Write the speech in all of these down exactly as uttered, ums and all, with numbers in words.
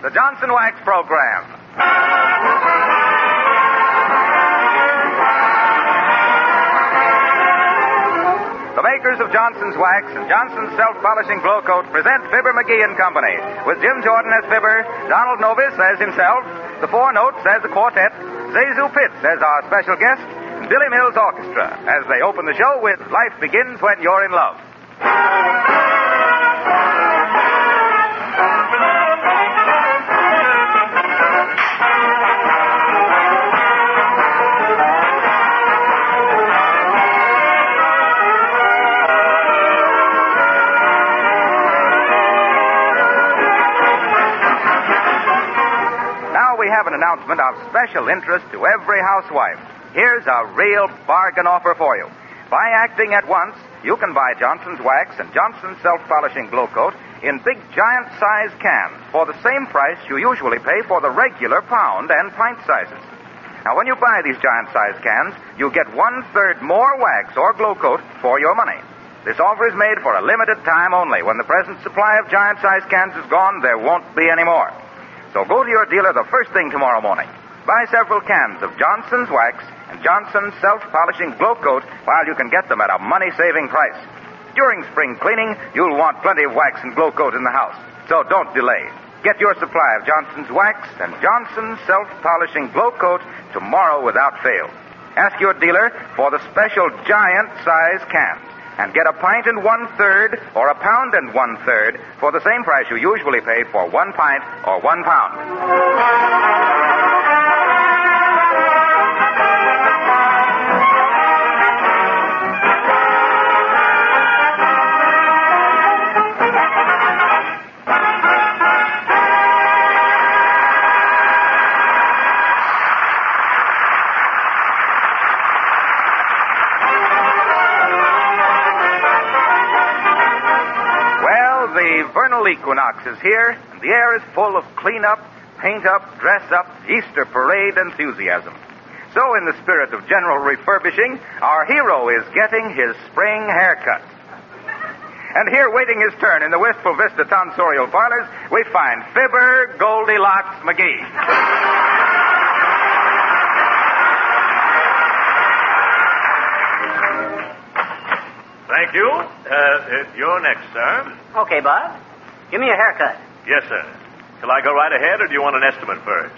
the Johnson Wax Program. The makers of Johnson's Wax and Johnson's Self-Polishing Glow Coat present Fibber McGee and Company, with Jim Jordan as Fibber, Donald Novis as himself, the Four Notes as the quartet, Zazu Pitts as our special guest, and Billy Mills Orchestra as they open the show with Life Begins When You're in Love. We have an announcement of special interest to every housewife. Here's a real bargain offer for you. By acting at once, you can buy Johnson's Wax and Johnson's Self-Polishing Glow Coat in big giant-sized cans for the same price you usually pay for the regular pound and pint sizes. Now, when you buy these giant-sized cans, you get one-third more wax or glow coat for your money. This offer is made for a limited time only. When the present supply of giant-sized cans is gone, there won't be any more. So go to your dealer the first thing tomorrow morning. Buy several cans of Johnson's Wax and Johnson's Self-Polishing Glow Coat while you can get them at a money-saving price. During spring cleaning, you'll want plenty of wax and glow coat in the house. So don't delay. Get your supply of Johnson's Wax and Johnson's Self-Polishing Glow Coat tomorrow without fail. Ask your dealer for the special giant-size cans. And get a pint and one-third or a pound and one-third for the same price you usually pay for one pint or one pound. The vernal equinox is here, and the air is full of clean-up, paint-up, dress-up, Easter parade enthusiasm. So, in the spirit of general refurbishing, our hero is getting his spring haircut. And here, waiting his turn in the Wistful Vista tonsorial parlors, we find Fibber Goldilocks McGee. Thank you. Uh, you're next, sir. Okay, Bud. Give me a haircut. Yes, sir. Shall I go right ahead, or do you want an estimate first?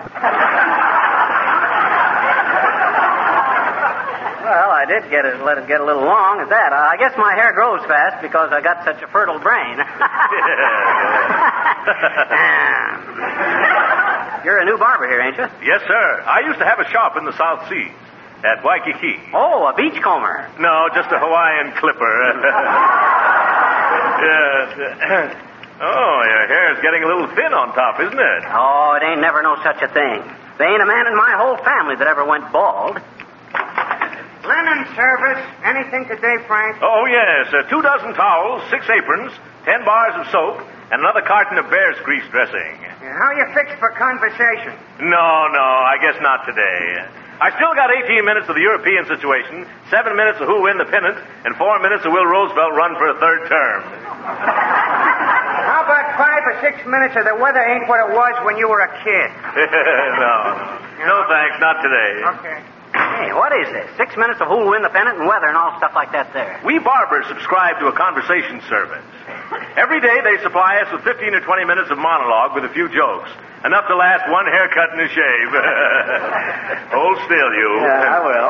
Well, I did get it, let it get a little long at that. I guess my hair grows fast because I got such a fertile brain. You're a new barber here, ain't you? Yes, sir. I used to have a shop in the South Seas. At Waikiki. Oh, a beachcomber. No, just a Hawaiian clipper. Yes. Oh, your hair's getting a little thin on top, isn't it? Oh, it ain't never no such a thing. There ain't a man in my whole family that ever went bald. Linen service. Anything today, Frank? Oh, yes. Uh, two dozen towels, six aprons, ten bars of soap, and another carton of bear's grease dressing. Yeah, how you fixed for conversation? No, no, I guess not today. I still got eighteen minutes of the European situation, seven minutes of who'll win the pennant, and four minutes of will Roosevelt run for a third term. How about five or six minutes of the weather ain't what it was when you were a kid? no. No, thanks, not today. Okay. Hey, what is this? Six minutes of who'll win the pennant and weather and all stuff like that there. We barbers subscribe to a conversation service. Every day they supply us with fifteen or twenty minutes of monologue with a few jokes. Enough to last one haircut and a shave. Hold still, you. Yeah, I will.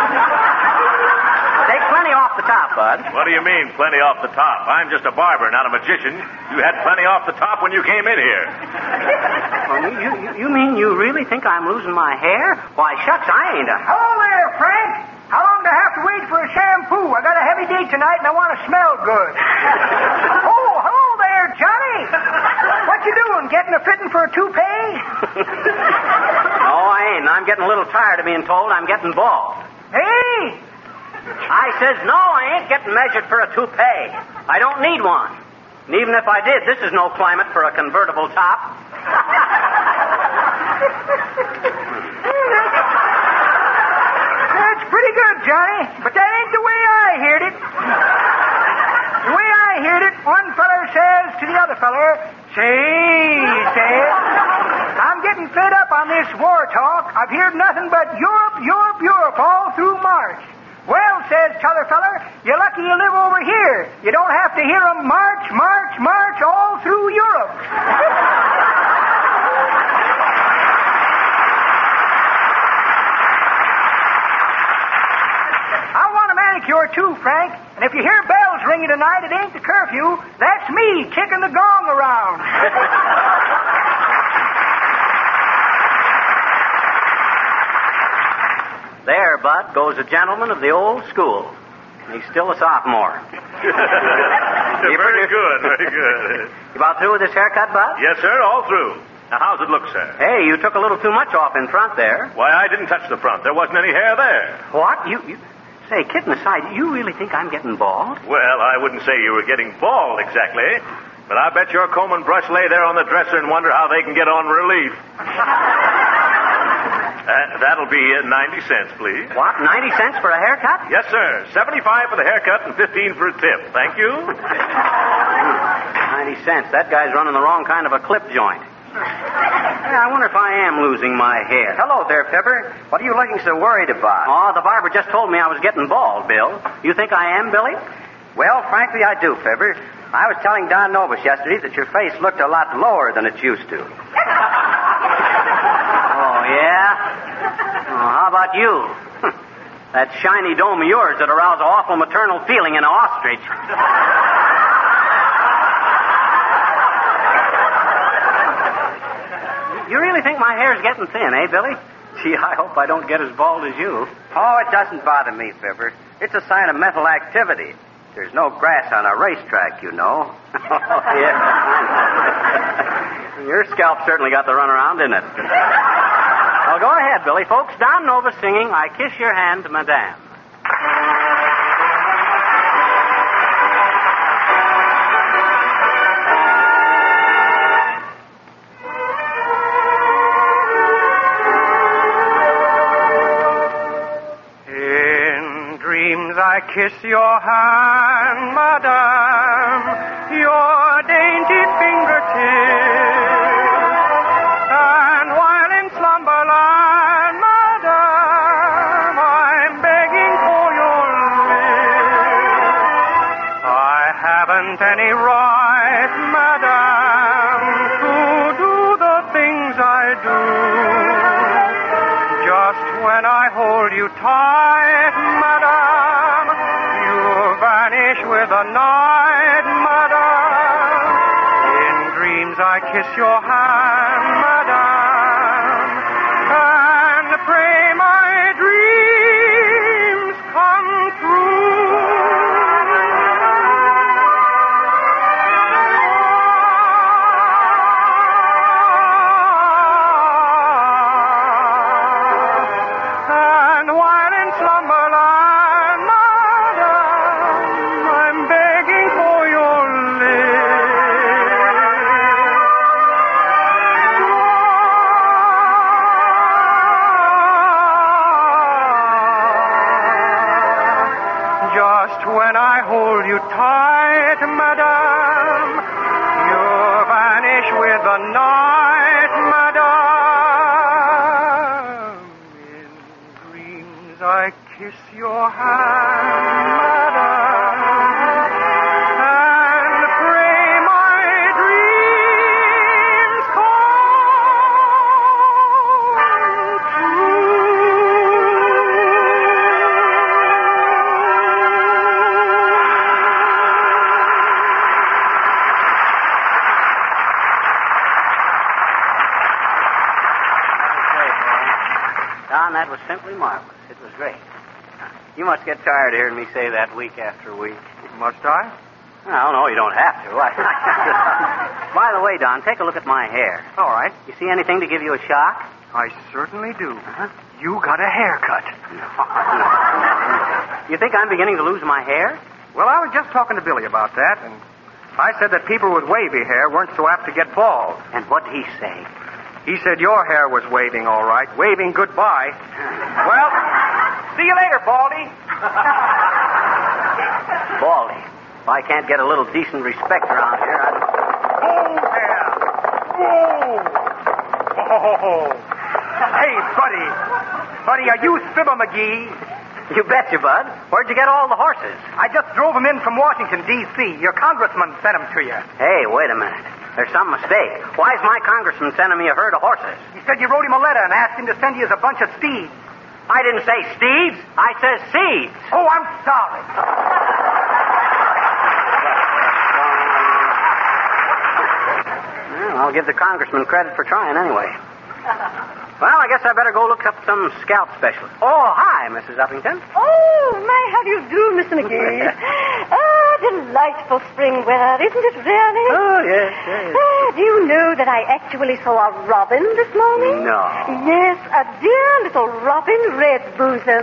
Take plenty off the top, Bud. What do you mean, plenty off the top? I'm just a barber, not a magician. You had plenty off the top when you came in here. Well, you, you, you mean you really think I'm losing my hair? Why, shucks, I ain't a... Hello there, Frank. How long do I have to wait for a shampoo? I got a heavy day tonight and I want to smell good. Oh, hello there, Johnny. What you doing? Getting a fitting for a toupee? No, I ain't. I'm getting a little tired of being told I'm getting bald. Hey! I says, no, I ain't getting measured for a toupee. I don't need one. And even if I did, this is no climate for a convertible top. That's pretty good, Johnny, but that ain't the way I heard it. The way I heard it, one feller says to the other feller, see, he says, getting fed up on this war talk. I've heard nothing but Europe, Europe, Europe all through March. Well, says t'other feller, you're lucky you live over here. You don't have to hear 'em march, march, march all through Europe. I want a manicure too, Frank. And if you hear bells ringing tonight, it ain't the curfew. That's me kicking the gong around. There, Bud, goes a gentleman of the old school. He's still a sophomore. Very good, very good. You about through with this haircut, Bud? Yes, sir, all through. Now, how's it look, sir? Hey, you took a little too much off in front there. Why, I didn't touch the front. There wasn't any hair there. What? You, you... Say, kidding aside, you really think I'm getting bald? Well, I wouldn't say you were getting bald exactly, but I bet your comb and brush lay there on the dresser and wonder how they can get on relief. uh, that'll be uh, ninety cents, please. What, ninety cents for a haircut? Yes, sir. seventy-five for the haircut and fifteen for a tip. Thank you. ninety cents. That guy's running the wrong kind of a clip joint. Yeah, I wonder if I am losing my hair. Hello there, Fibber. What are you looking so worried about? Oh, the barber just told me I was getting bald, Bill. You think I am, Billy? Well, frankly, I do, Fibber. I was telling Don Novus yesterday that your face looked a lot lower than it used to. Oh, yeah? Oh, how about you? That shiny dome of yours that aroused an awful maternal feeling in an ostrich. You really think my hair's getting thin, eh, Billy? Gee, I hope I don't get as bald as you. Oh, it doesn't bother me, Fibber. It's a sign of mental activity. There's no grass on a racetrack, you know. Yeah. Your scalp certainly got the runaround, didn't it? Well, go ahead, Billy. Folks, Don Novus singing I Kiss Your Hand, Madame. I kiss your hand, madame, your dainty fingertips, and while in slumberland, madame, I'm begging for your lips. I haven't any right, madame, to do the things I do. Just when I hold you tight, madame, with the night, madame. In dreams I kiss your hand, madame, and pray my dreams come true. And while in slumberland, when I hold you tight, madame, you vanish with the night, madame. In dreams I kiss your hand, madame, and pray my dreams come Don, that was simply marvelous. It was great. You must get tired of hearing me say that week after week. Must I? No, no, you don't have to. I... By the way, Don, take a look at my hair. All right. You see anything to give you a shock? I certainly do. Uh-huh. You got a haircut. You think I'm beginning to lose my hair? Well, I was just talking to Billy about that, and I said that people with wavy hair weren't so apt to get bald. And what'd he say? He said your hair was waving all right, waving goodbye. Well, see you later, Baldy. Baldy. If I can't get a little decent respect around here, I... Whoa there! Whoa! Oh, hey, buddy. Buddy, are you Fibber McGee? You betcha, Bud. Where'd you get all the horses? I just drove them in from Washington, D C Your congressman sent them to you. Hey, wait a minute. There's some mistake. Why's my congressman sending me a herd of horses? He said you wrote him a letter and asked him to send you as a bunch of steeds. I didn't say steeds. I said seeds. Oh, I'm sorry. Well, I'll give the congressman credit for trying anyway. Well, I guess I better go look up some scalp specialist. Oh, hi, Missus Uppington. Oh, my, how do you do, Mister McGee? Ah, delightful spring weather, isn't it really? Oh, yes, yes. Ah, do you know that I actually saw a robin this morning? No. Yes, a dear little robin redbosom.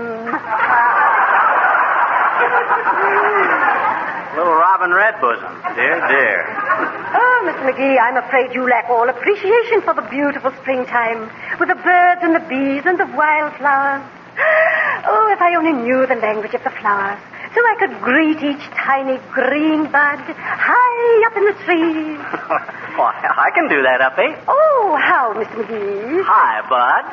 Little Robin Redbosom. Dear, dear. Oh, Mister McGee, I'm afraid you lack all appreciation for the beautiful springtime, with the birds and the bees and the wildflowers. Oh, if I only knew the language of the flowers, so I could greet each tiny green bud high up in the trees. Why, I can do that, Uppy. Oh, how, Mister McGee? Hi, Bud.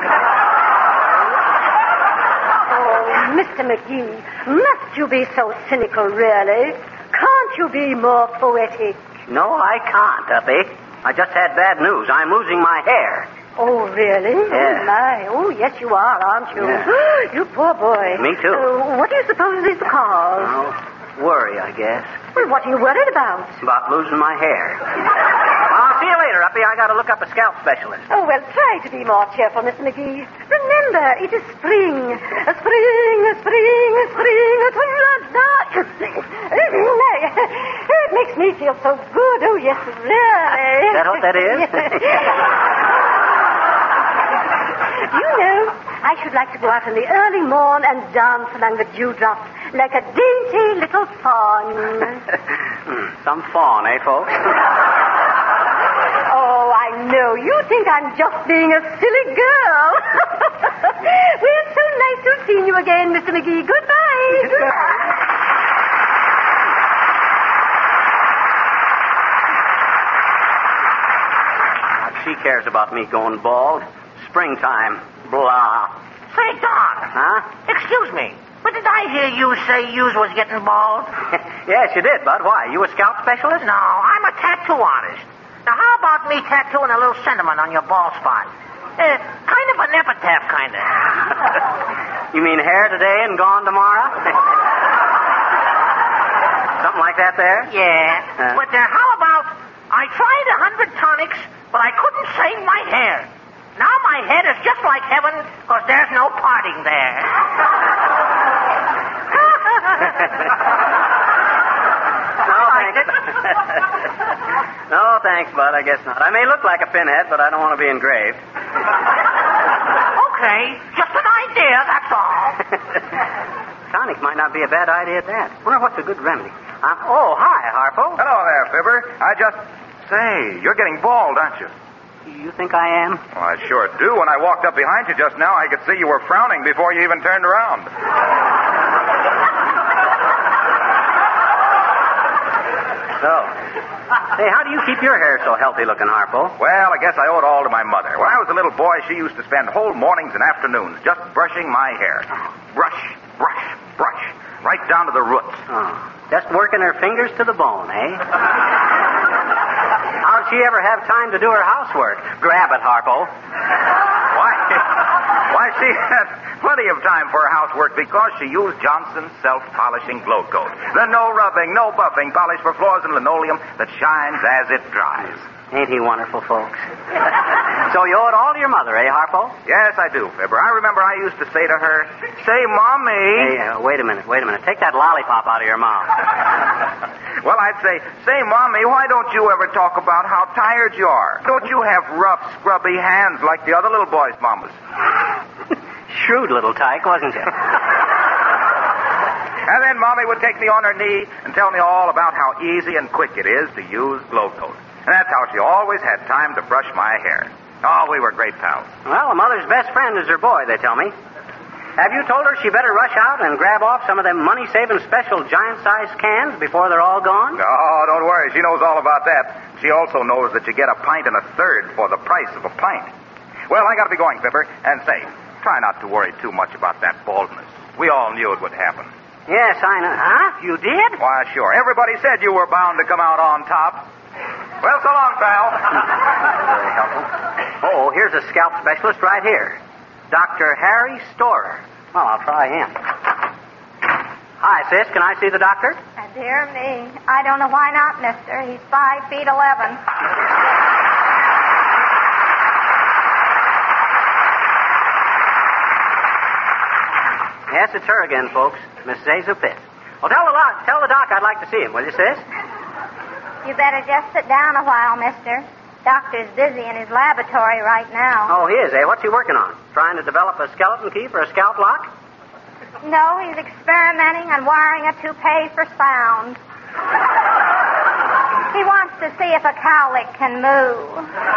Oh, Mister McGee, must you be so cynical, really? Can't you be more poetic? No, I can't, Uppy. I just had bad news. I'm losing my hair. Oh, really? Yeah. Oh, my. Oh, yes, you are, aren't you? Yeah. You poor boy. Me too. Uh, what do you suppose is the cause? Oh, worry, I guess. Well, what are you worried about? About losing my hair. I'll see you later, Uppy. I gotta look up a scalp specialist. Oh, well, try to be more cheerful, Mister McGee. Remember, it is spring. A spring, a spring, a spring, a spring. It makes me feel so good. Oh, yes, really. Is that what that is? You know, I should like to go out in the early morn and dance among the dewdrops like a dainty little fawn. Hmm, some fawn, eh, folks? Oh, I know. You think I'm just being a silly girl. Well, so nice to have seen you again, Mister McGee. Goodbye. Goodbye. She cares about me going bald. Springtime. Blah. Say, Don. Huh? Excuse me. But did I hear you say you was getting bald? Yes, you did, Bud. Why? You a scalp specialist? No, I'm a tattoo artist. Now, how about me tattooing a little sentiment on your bald spot? Uh, kind of an epitaph, kind of. You mean hair today and gone tomorrow? Something like that there? Yeah. Uh. But uh, how about I tried a hundred tonics, but I couldn't save my hair. Now my head is just like heaven, because there's no parting there. No, thanks. No, thanks, Bud. I guess not. I may look like a pinhead, but I don't want to be engraved. Okay, just an idea, that's all. Tonic might not be a bad idea at that. Wonder what's a good remedy. Um, oh, hi, Harpo. Hello there, Fibber. I just... Say, you're getting bald, aren't you? You think I am? Well, I sure do. When I walked up behind you just now, I could see you were frowning before you even turned around. So, hey, how do you keep your hair so healthy looking, Harpo? Well, I guess I owe it all to my mother. When I was a little boy, she used to spend whole mornings and afternoons just brushing my hair. Brush, brush, brush, right down to the roots. Oh, just working her fingers to the bone, eh? How'd she ever have time to do her housework? Grab it, Harpo. Why? Why, she had plenty of time for her housework because she used Johnson's self-polishing glow coat. The no rubbing, no buffing polish for floors and linoleum that shines as it dries. Ain't he wonderful, folks? So you owe it all to your mother, eh, Harpo? Yes, I do, Fibber. I remember I used to say to her, say, Mommy. Hey, uh, wait a minute, wait a minute. Take that lollipop out of your mouth. Well, I'd say, say, Mommy, why don't you ever talk about how tired you are? Don't you have rough, scrubby hands like the other little boys' mamas? Shrewd little tyke, wasn't you? And then Mommy would take me on her knee and tell me all about how easy and quick it is to use glow coat. And that's how she always had time to brush my hair. Oh, we were great pals. Well, a mother's best friend is her boy, they tell me. Have you told her she better rush out and grab off some of them money-saving special giant-sized cans before they're all gone? No, don't worry. She knows all about that. She also knows that you get a pint and a third for the price of a pint. Well, I gotta be going, Fibber. And say, try not to worry too much about that baldness. We all knew it would happen. Yes, I know. Huh? You did? Why, sure. Everybody said you were bound to come out on top. Well, so long, pal. Very helpful. Oh, here's a scalp specialist right here. Doctor Harry Storer. Well, I'll try him. Hi, sis. Can I see the doctor? Uh, dear me. I don't know why not, mister. He's five feet eleven. Yes, it's her again, folks. Missus Azu Pitt. Well, tell the, lo- tell the doc I'd like to see him, will you, sis? You better just sit down a while, mister. Doctor's busy in his laboratory right now. Oh, he is, eh? What's he working on? Trying to develop a skeleton key for a scalp lock? No, he's experimenting on wiring a toupee for sound. He wants to see if a cowlick can move.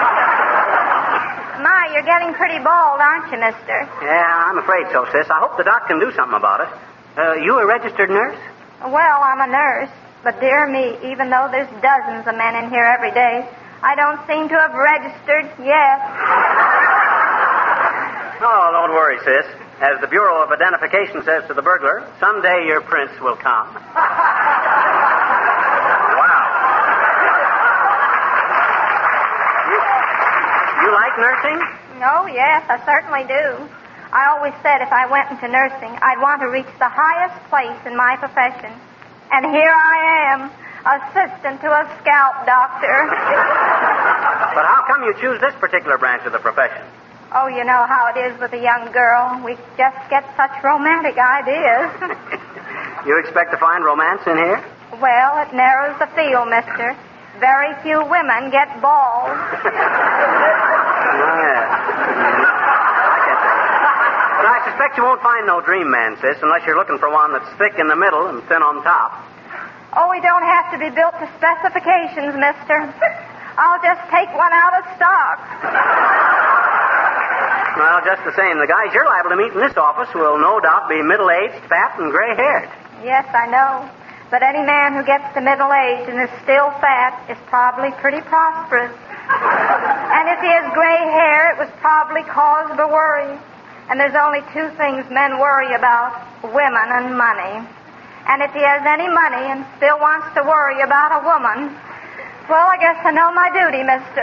My, you're getting pretty bald, aren't you, mister? Yeah, I'm afraid so, sis. I hope the doc can do something about it. Uh, you a registered nurse? Well, I'm a nurse. But dear me, even though there's dozens of men in here every day, I don't seem to have registered yet. Oh, don't worry, sis. As the Bureau of Identification says to the burglar, someday your prince will come. Wow. You, you like nursing? Oh, yes, I certainly do. I always said if I went into nursing, I'd want to reach the highest place in my profession. And here I am, assistant to a scalp doctor. But how come you choose this particular branch of the profession? Oh, you know how it is with a young girl. We just get such romantic ideas. You expect to find romance in here? Well, it narrows the field, mister. Very few women get bald. Oh, yeah. I get that. But I suspect you won't find no dream man, sis, unless you're looking for one that's thick in the middle and thin on top. Oh, we don't have to be built to specifications, mister. I'll just take one out of stock. Well, just the same, the guys you're liable to meet in this office will no doubt be middle-aged, fat, and gray-haired. Yes, I know. But any man who gets to middle age and is still fat is probably pretty prosperous. And if he has gray hair, it was probably caused by worry. And there's only two things men worry about, women and money. And if he has any money and still wants to worry about a woman, well, I guess I know my duty, mister.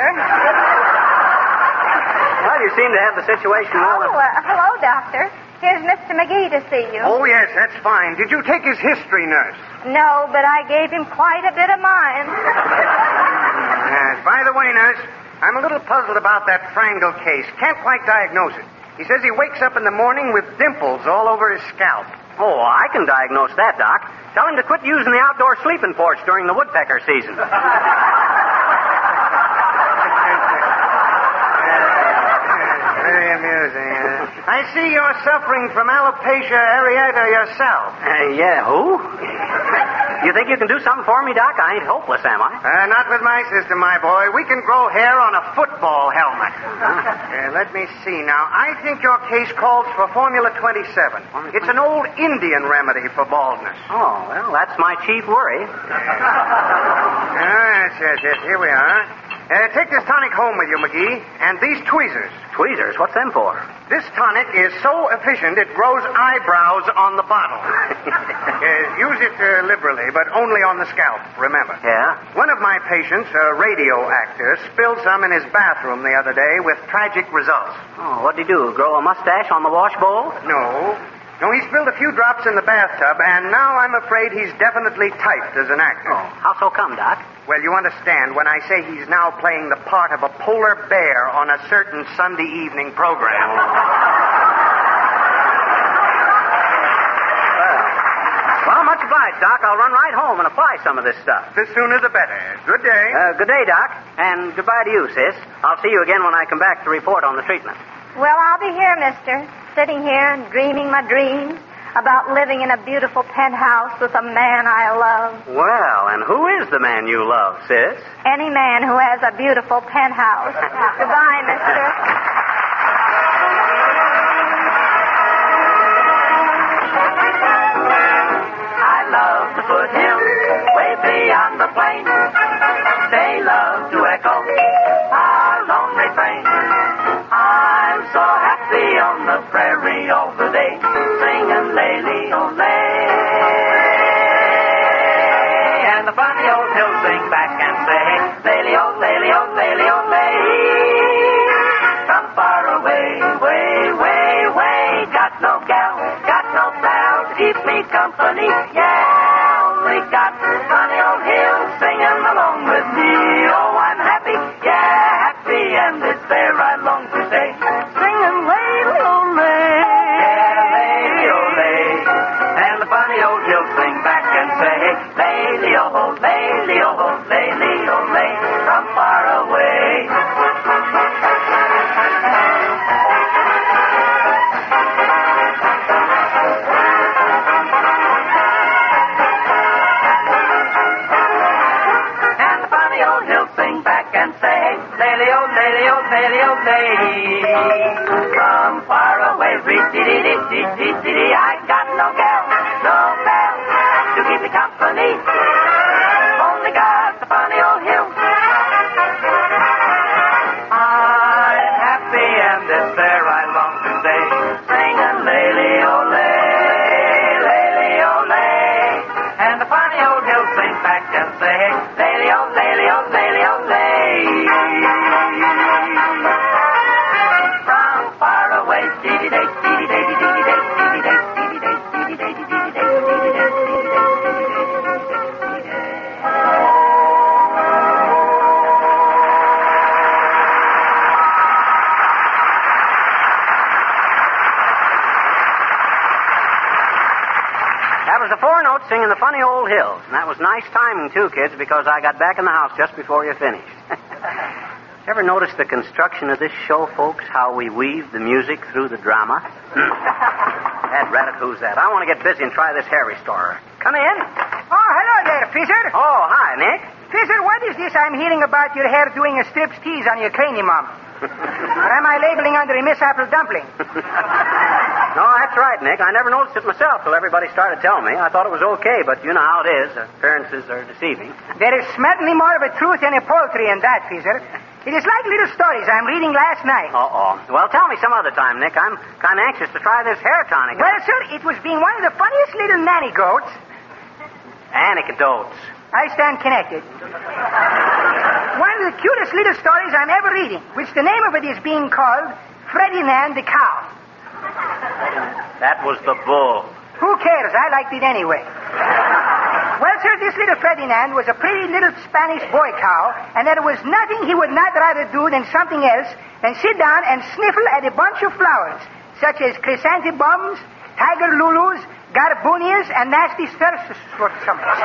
Well, you seem to have the situation well. Oh, uh, hello, doctor. Here's Mister McGee to see you. Oh, yes, that's fine. Did you take his history, nurse? No, but I gave him quite a bit of mine. Yes. By the way, nurse, I'm a little puzzled about that Frangle case. Can't quite diagnose it. He says he wakes up in the morning with dimples all over his scalp. Oh, I can diagnose that, Doc. Tell him to quit using the outdoor sleeping porch during the woodpecker season. Very amusing. Uh, I see you're suffering from alopecia areata yourself. Uh, yeah, who? You think you can do something for me, Doc? I ain't hopeless, am I? Uh, not with my system, my boy. We can grow hair on a football helmet. Uh, let me see now. I think your case calls for Formula twenty-seven. It's an old Indian remedy for baldness. Oh, well, that's my chief worry. Yes, yes, yes. Here we are. Uh, take this tonic home with you, McGee, and these tweezers. Tweezers? What's them for? This tonic is so efficient it grows eyebrows on the bottle. uh, use it uh, liberally, but only on the scalp, remember. Yeah? One of my patients, a radio actor, spilled some in his bathroom the other day with tragic results. Oh, what'd he do? Grow a mustache on the wash bowl? No. No, he spilled a few drops in the bathtub, and now I'm afraid he's definitely typed as an actor. Oh, how so come, Doc? Well, you understand when I say he's now playing the part of a polar bear on a certain Sunday evening program. Well, well, much obliged, Doc. I'll run right home and apply some of this stuff. The sooner the better. Good day. Uh, good day, Doc. And goodbye to you, sis. I'll see you again when I come back to report on the treatment. Well, I'll be here, mister, sitting here and dreaming my dreams about living in a beautiful penthouse with a man I love. Well, and who is the man you love, sis? Any man who has a beautiful penthouse. Goodbye, mister. on the plain. They love to echo our lone refrain. I'm so happy on the prairie all the day, singing lay-lee-o-lay. And the funny old hills sing back and say, lay-lee-o, lay-lee-o, lay-lee-o-lay. From far away, way, way, way, got no gal, got no pal to keep me company. Yeah, only got funny old hills singing along with me. Oh, I'm happy, yeah, happy, and it's there I long to stay. Singing lay-lee-o-lay. Yeah, lay-lee-o-lay. And the funny old hills sing back and say, lay-lee-o, lay-lee-o, lay-lee-o-lay, from far away. And the funny old hills sing back and say, lay-lee-o, lay-lee-o, lay-lee-o-lay, from far away. Dee-dee-dee-dee-dee-dee-dee. I got no gal, no pal to keep me company. Only got the funny old hills. I'm happy and it's there I long to stay, singing lay-lee-o-lay, lay-lee-o-lay. And the funny old hills sing back and say, lay-lee-o, lay-lee-o, lay-lee-o-lay. From far away, dee-dee-day, dee-dee-day, dee-dee-day, dee-dee-day, dee-dee-day, dee-dee-day, dee-dee-day, dee-dee-day, That was the four notes singing the funny old hills. And that was nice timing, too, kids, because I got back in the house just before you finished. Ever notice the construction of this show, folks? How we weave the music through the drama? That rabbit, who's that? I want to get busy and try this hair restorer. Come in. Oh, hello there, Fisher. Oh, hi, Nick. Fisher, what is this I'm hearing about your hair doing a striptease on your cranium, Mom? Or am I labeling under a Miss Apple Dumpling? No, that's right, Nick. I never noticed it myself till everybody started telling me. I thought it was okay, but you know how it is. Appearances are deceiving. There is certainly more of a truth than a poultry in that, Fisher. It is like little stories I'm reading last night. Uh-oh. Well, tell me some other time, Nick. I'm kind of anxious to try this hair tonic. Well, sir, it was being one of the funniest little nanny goats. Anecdotes. I stand connected. One of the cutest little stories I'm ever reading, which the name of it is being called Ferdinand the Cow. That was the bull. Who cares? I liked it anyway. Well, sir, this little Ferdinand was a pretty little Spanish boy cow, and there was nothing he would not rather do than something else than sit down and sniffle at a bunch of flowers, such as chrysanthemums, tiger lulus, garbunias, and nasty sarsaparillas.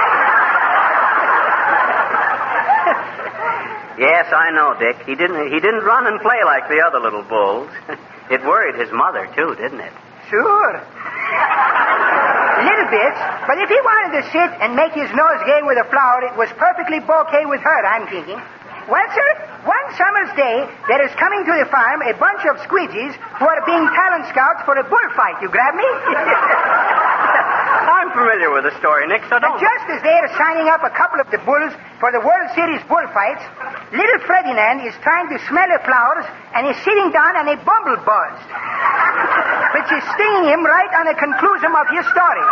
Yes, I know, Dick. He didn't. He didn't run and play like the other little bulls. It worried his mother too, didn't it? Sure. Little bit, but if he wanted to sit and make his nose gay with a flower, it was perfectly bouquet with her, I'm thinking. Well, sir, one summer's day, there is coming to the farm a bunch of squeegees who are being talent scouts for a bullfight. You grab me? I'm familiar with the story, Nick, so don't... And just as they are signing up a couple of the bulls for the World Series bullfights, little Ferdinand is trying to smell the flowers and is sitting down on a bumble buzz, which is stinging him right on the conclusion of your story.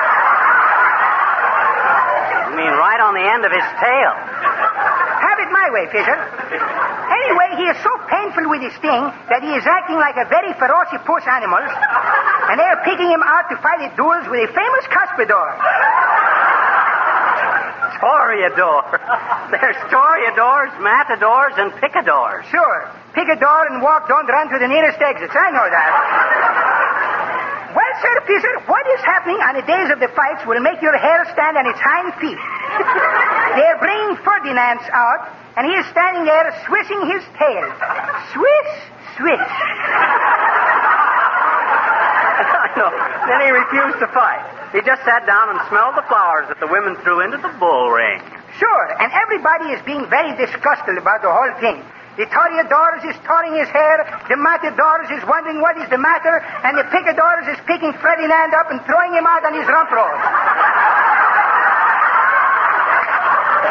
You mean right on the end of his tail? Have it my way, Fisher. Anyway, he is so painful with his sting that he is acting like a very ferocious animal, and they are picking him out to fight at duels with a famous cuspidor. Toreador. There's toreadors, matadors, and picadors. Sure. Picador and walk don't run to the nearest exits. I know that. Well, sir, Fisher, what is happening on the days of the fights will make your hair stand on its hind feet. They're bringing Ferdinand out, and he is standing there swishing his tail. Swish, swish. I know. Then he refused to fight. He just sat down and smelled the flowers that the women threw into the bull ring. Sure, and everybody is being very disgusted about the whole thing. The toreadors is tearing his hair, the matadors is wondering what is the matter, and the picadors is picking Ferdinand up and throwing him out on his rump roll.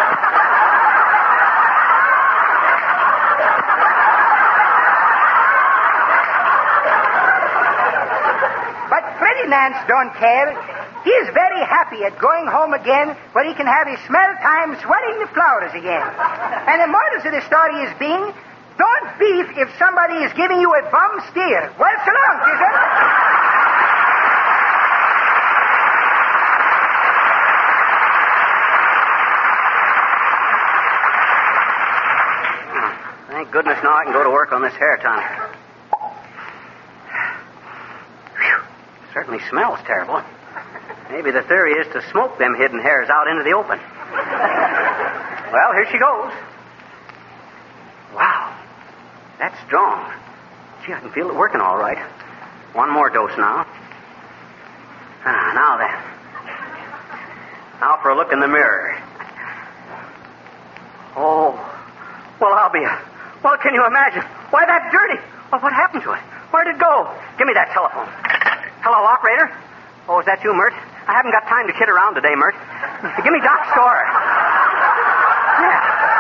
Nance don't care. He's very happy at going home again where he can have his smell time swelling the flowers again. And the moral of the story is being, don't beef if somebody is giving you a bum steer. Well, so long, Chisholm. Thank goodness now I can go to work on this hair tonic. Whew. Certainly smells terrible. Maybe the theory is to smoke them hidden hairs out into the open. Well, here she goes. Wow. That's strong. Gee, I can feel it working all right. One more dose now. Ah, now then. Now for a look in the mirror. Oh. Well, I'll be a... Well, can you imagine? Why, that dirty... Well, what happened to it? Where'd it go? Give me that telephone. Hello, operator? Oh, is that you, Mert? I haven't got time to kid around today, Mert. Give me Doc Storer. Yeah.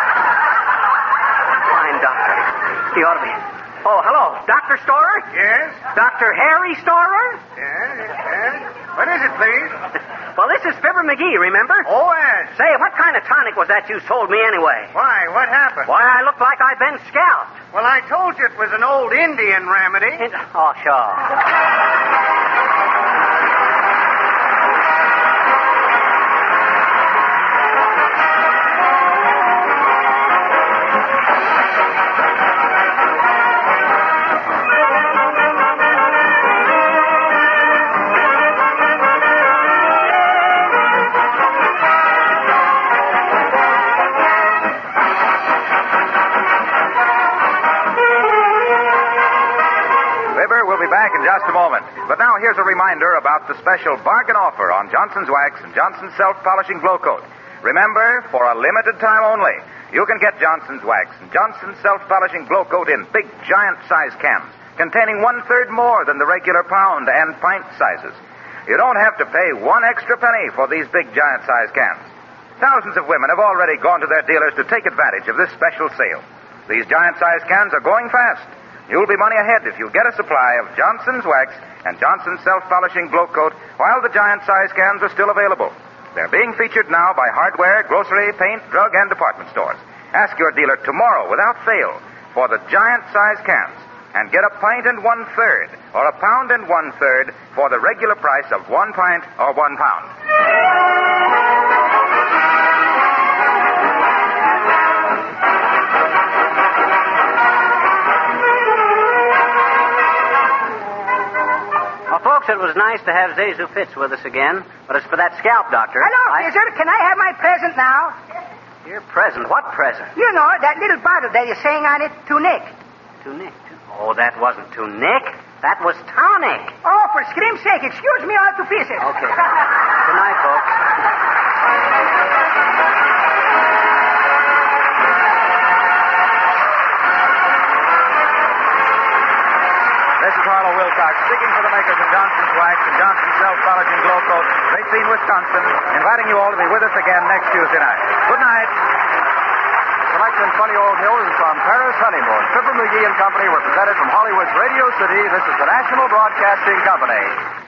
Fine, doctor. He ought to be... Oh, hello. Doctor Storer? Yes? Doctor Harry Storer? Yes, yes. What is it, please? Well, this is Fibber McGee, remember? Oh, yes. Say, what kind of tonic was that you sold me anyway? Why, what happened? Why, I look like I've been scalped. Well, I told you it was an old Indian remedy. In- oh, sure. In just a moment. But now here's a reminder about the special bargain offer on Johnson's Wax and Johnson's Self-Polishing Glow Coat. Remember, for a limited time only, you can get Johnson's Wax and Johnson's Self-Polishing Glow Coat in big, giant-size cans containing one-third more than the regular pound and pint sizes. You don't have to pay one extra penny for these big, giant-size cans. Thousands of women have already gone to their dealers to take advantage of this special sale. These giant-size cans are going fast. You'll be money ahead if you get a supply of Johnson's Wax and Johnson's Self-Polishing Glow Coat while the giant-size cans are still available. They're being featured now by hardware, grocery, paint, drug, and department stores. Ask your dealer tomorrow without fail for the giant-size cans and get a pint and one-third or a pound and one-third for the regular price of one pint or one pound. Folks, it was nice to have Zazu Fitz with us again, but it's for that scalp doctor. Hello, I... Kizzer. Can I have my present now? Your present? What present? You know, that little bottle that you're saying on it, to Nick. To Nick? Oh, that wasn't to Nick. That was tonic. Oh, for scream's sake, excuse me all to pieces. Okay. Good night, folks. This is Harlow Wilcox speaking for the makers of Johnson's Wax and Johnson's Self-Polishing Glow Coat, Great Scene, Wisconsin, inviting you all to be with us again next Tuesday night. Good night. Selection Funny Old Hills from Paris Honeymoon. Fibber McGee and Company were presented from Hollywood's Radio City. This is the National Broadcasting Company.